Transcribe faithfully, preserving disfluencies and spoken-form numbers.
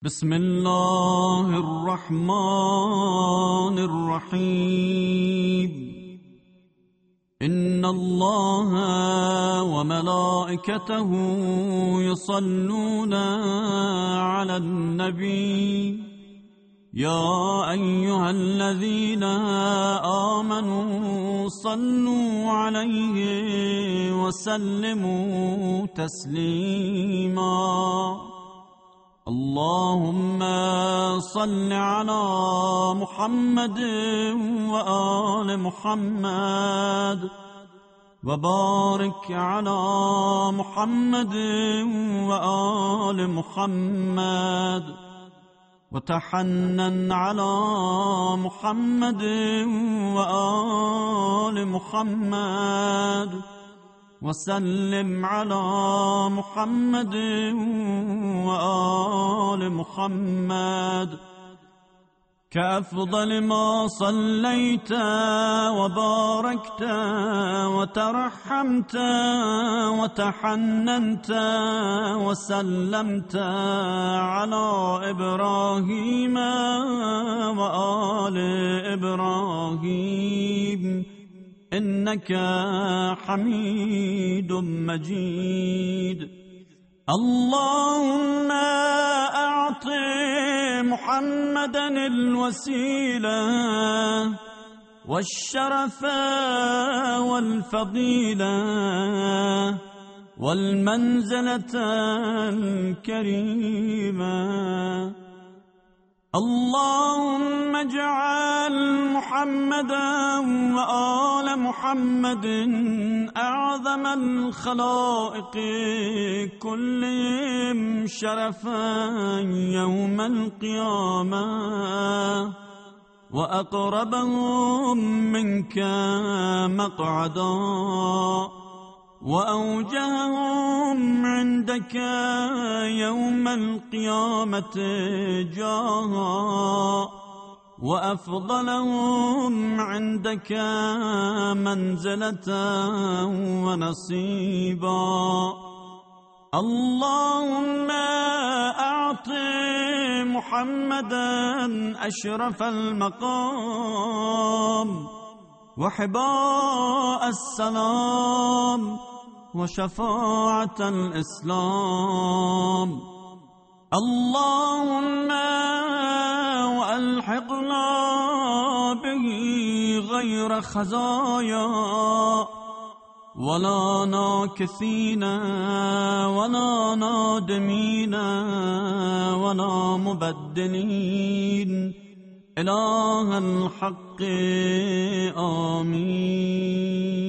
بسم الله الرحمن الرحيم. إن الله وملائكته يصلون على النبي يا أيها الذين آمنوا صلوا عليه وسلموا تسليما. اللهم صل على محمد وآل محمد وبارك على محمد وآل محمد وتحنن على محمد وآل محمد وسلم على محمد وآل محمد كأفضل ما صليت وباركت وترحمت وتحننت وسلمت على إبراهيم وآل إبراهيم إنك حميد مجيد. اللهم أعط محمدا الوسيلة والشرف والفضيلة والمنزلة الكريمة. اللهم اجعل محمدا وآل محمد أعظم الخلائق كلهم شرفا يوم القيامة وأقربهم منك مقعدا وأوجههم عندك يوم القيامة جاها وأفضلهم عندك منزلة ونصيبا. اللهم أعط محمدا أشرف المقام وحباء السلام وشفاعة الإسلام. اللهم وألحقنا به غير خزايا ولا ناكثين ولا نادمين ولا مبدلين إله الحق. آمين.